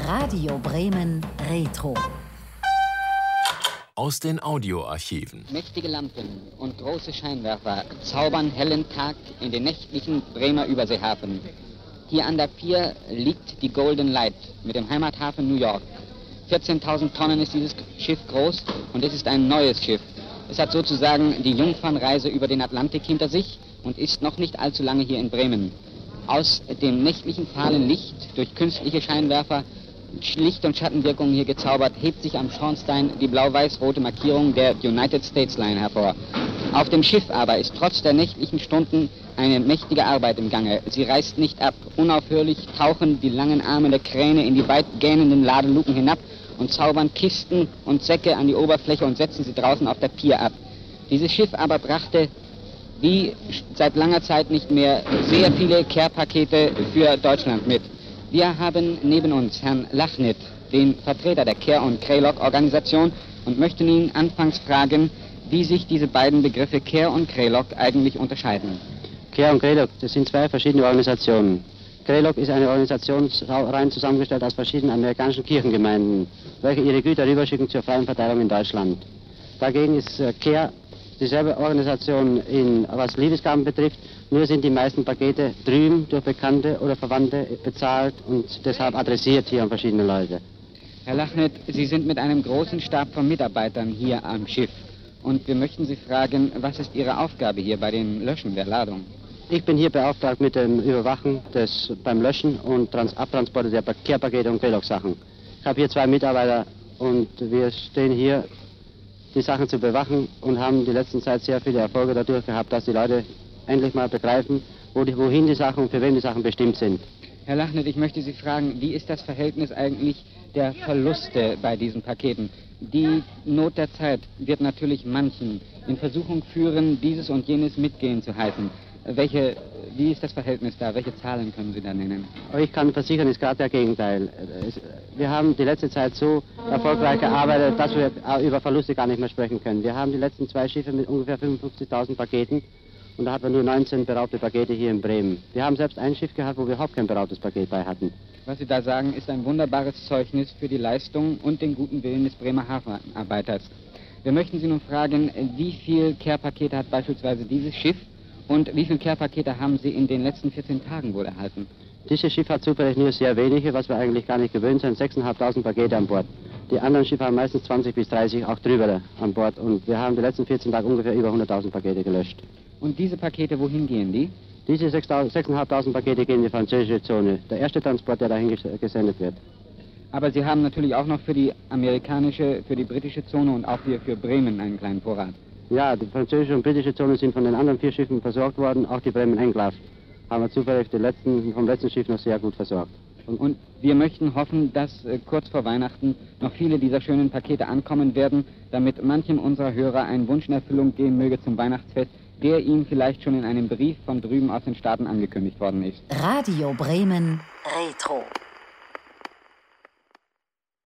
Radio Bremen Retro. Aus den Audioarchiven. Mächtige Lampen und große Scheinwerfer zaubern hellen Tag in den nächtlichen Bremer Überseehafen. Hier an der Pier liegt die Golden Light mit dem Heimathafen New York. 14.000 Tonnen ist dieses Schiff groß und es ist ein neues Schiff. Es hat sozusagen die Jungfernreise über den Atlantik hinter sich und ist noch nicht allzu lange hier in Bremen. Aus dem nächtlichen fahlen Licht durch künstliche Scheinwerfer, Licht- und Schattenwirkungen hier gezaubert, hebt sich am Schornstein die blau-weiß-rote Markierung der United States Line hervor. Auf dem Schiff aber ist trotz der nächtlichen Stunden eine mächtige Arbeit im Gange. Sie reißt nicht ab. Unaufhörlich tauchen die langen Arme der Kräne in die weit gähnenden Ladeluken hinab und zaubern Kisten und Säcke an die Oberfläche und setzen sie draußen auf der Pier ab. Dieses Schiff aber brachte, wie seit langer Zeit nicht mehr, sehr viele Care-Pakete für Deutschland mit. Wir haben neben uns Herrn Lachnit, den Vertreter der Care- und Krelok-Organisation, und möchten ihn anfangs fragen, wie sich diese beiden Begriffe Care und Krelok eigentlich unterscheiden. Care und Krelok, das sind zwei verschiedene Organisationen. Krelok ist eine Organisation rein zusammengestellt aus verschiedenen amerikanischen Kirchengemeinden, welche ihre Güter rüberschicken zur freien Verteilung in Deutschland. Dagegen ist Care dieselbe Organisation, was Liebesgaben betrifft, nur sind die meisten Pakete drüben durch Bekannte oder Verwandte bezahlt und deshalb adressiert hier an verschiedene Leute. Herr Lachnit, Sie sind mit einem großen Stab von Mitarbeitern hier am Schiff. Und wir möchten Sie fragen, was ist Ihre Aufgabe hier bei dem Löschen der Ladung? Ich bin hier beauftragt mit dem Überwachen beim Löschen und Abtransport der Care-Pakete und Krelok-Sachen. Ich habe hier 2 Mitarbeiter und wir stehen hier, die Sachen zu bewachen, und haben die letzten Zeit sehr viele Erfolge dadurch gehabt, dass die Leute endlich mal begreifen, wohin die Sachen und für wen die Sachen bestimmt sind. Herr Lachnit, ich möchte Sie fragen, wie ist das Verhältnis eigentlich der Verluste bei diesen Paketen? Die Not der Zeit wird natürlich manchen in Versuchung führen, dieses und jenes mitgehen zu heißen. Wie ist das Verhältnis da? Welche Zahlen können Sie da nennen? Ich kann versichern, es ist gerade der Gegenteil. Wir haben die letzte Zeit so erfolgreich gearbeitet, dass wir über Verluste gar nicht mehr sprechen können. Wir haben die letzten 2 Schiffe mit ungefähr 55.000 Paketen und da hatten wir nur 19 beraubte Pakete hier in Bremen. Wir haben selbst ein Schiff gehabt, wo wir überhaupt kein beraubtes Paket bei hatten. Was Sie da sagen, ist ein wunderbares Zeugnis für die Leistung und den guten Willen des Bremer Hafenarbeiters. Wir möchten Sie nun fragen, wie viel Care-Pakete hat beispielsweise dieses Schiff und wie viele Care-Pakete haben Sie in den letzten 14 Tagen wohl erhalten? Dieses Schiff hat zufällig nur sehr wenige, was wir eigentlich gar nicht gewöhnt sind, 6.500 Pakete an Bord. Die anderen Schiffe haben meistens 20 bis 30, auch drüber an Bord, und wir haben die letzten 14 Tage ungefähr über 100.000 Pakete gelöscht. Und diese Pakete, wohin gehen die? Diese 6.500 Pakete gehen in die französische Zone, der erste Transport, der dahin gesendet wird. Aber Sie haben natürlich auch noch für die amerikanische, für die britische Zone und auch hier für Bremen einen kleinen Vorrat. Ja, die französische und britische Zone sind von den anderen 4 Schiffen versorgt worden, auch die Bremen Englave haben wir zufällig vom letzten Schiff noch sehr gut versorgt. Und wir möchten hoffen, dass kurz vor Weihnachten noch viele dieser schönen Pakete ankommen werden, damit manchem unserer Hörer ein Wunsch in Erfüllung gehen möge zum Weihnachtsfest, der ihm vielleicht schon in einem Brief von drüben aus den Staaten angekündigt worden ist. Radio Bremen Retro.